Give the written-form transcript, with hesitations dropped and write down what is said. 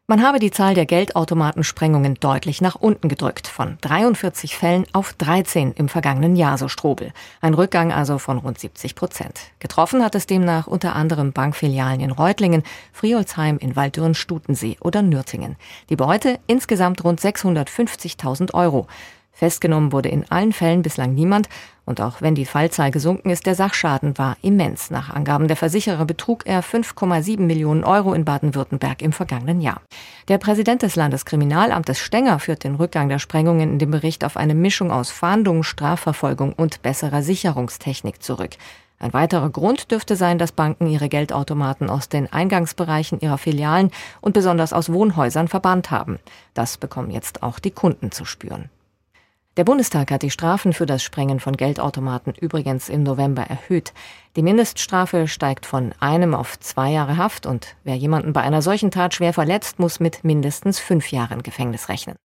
Man habe die Zahl der Geldautomatensprengungen deutlich nach unten gedrückt, von 43 Fällen auf 13 im vergangenen Jahr, so Strobel. Ein Rückgang also von rund 70%. Getroffen hat es demnach unter anderem Bankfilialen in Reutlingen, Friolsheim, in Walldürn-Stutensee oder Nürtingen. Die Beute insgesamt rund 650.000 €. Festgenommen wurde in allen Fällen bislang niemand. Und auch wenn die Fallzahl gesunken ist, der Sachschaden war immens. Nach Angaben der Versicherer betrug er 5,7 Millionen € in Baden-Württemberg im vergangenen Jahr. Der Präsident des Landeskriminalamtes Stenger führt den Rückgang der Sprengungen in dem Bericht auf eine Mischung aus Fahndung, Strafverfolgung und besserer Sicherungstechnik zurück. Ein weiterer Grund dürfte sein, dass Banken ihre Geldautomaten aus den Eingangsbereichen ihrer Filialen und besonders aus Wohnhäusern verbannt haben. Das bekommen jetzt auch die Kunden zu spüren. Der Bundestag hat die Strafen für das Sprengen von Geldautomaten übrigens im November erhöht. Die Mindeststrafe steigt von 1 auf 2 Jahre Haft und wer jemanden bei einer solchen Tat schwer verletzt, muss mit mindestens 5 Jahren Gefängnis rechnen.